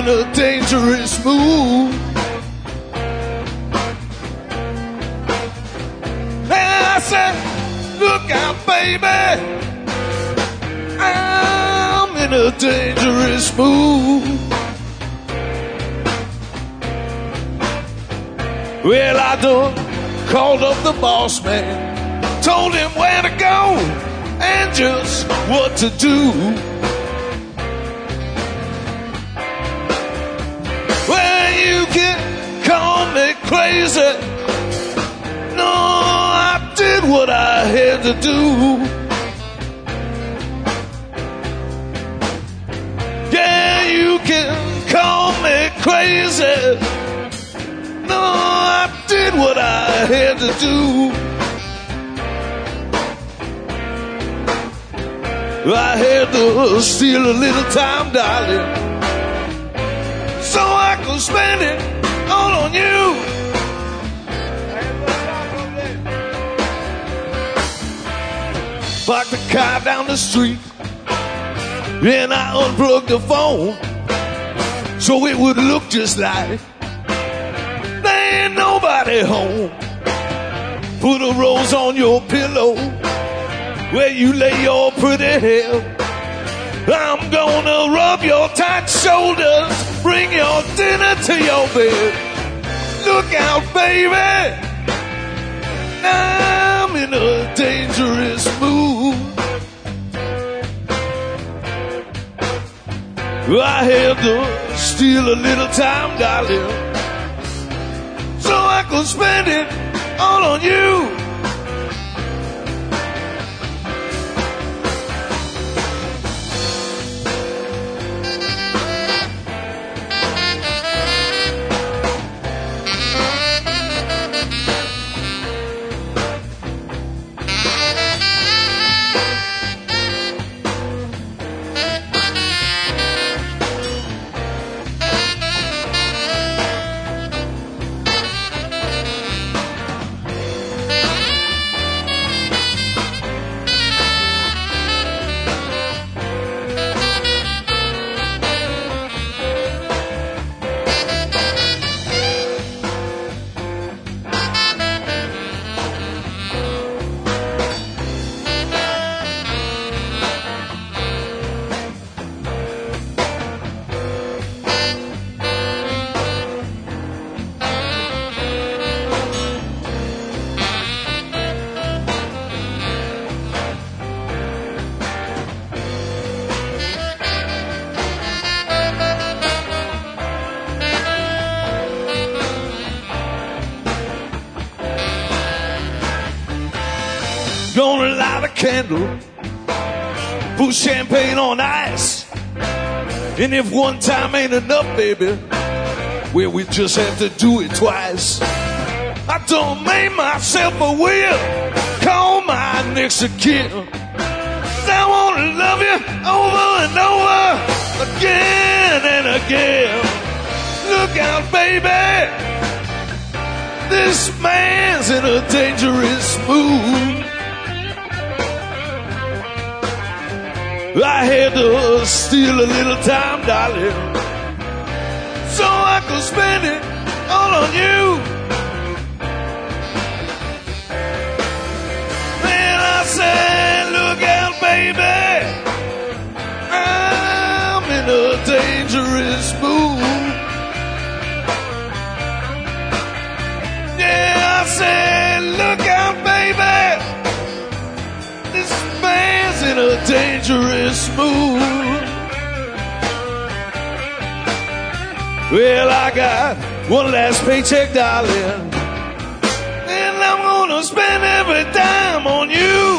in a dangerous mood. And I said, look out, baby, I'm in a dangerous mood. Well, I done called up the boss man, told him where to go and just what to do. Well, you can call me crazy. No, I did what I had to do. Yeah, you can call me crazy. No, I did what I had to do. I had to steal a little time, darling, so I could spend it all on you. Parked the car down the street, and I unplugged the phone so it would look just like there ain't nobody home. Put a rose on your pillow where you lay your pretty head. I'm gonna rub your tight shoulders, bring your dinner to your bed. Look out, baby, I'm in a dangerous mood. I had to steal a little time, darling, so I could spend it all on you. Gonna light a candle, put champagne on ice. And if one time ain't enough, baby, well, we just have to do it twice. I done made myself a will, call my next of kin. I wanna love you over and over, again and again. Look out, baby, this man's in a dangerous mood. I had to steal a little time, darling, so I could spend it all on you. And I said, look out, baby, I'm in a dangerous mood. Yeah, I said, look out, baby, this man's in a dangerous mood. Well, I got one last paycheck, darling, and I'm gonna spend every dime on you.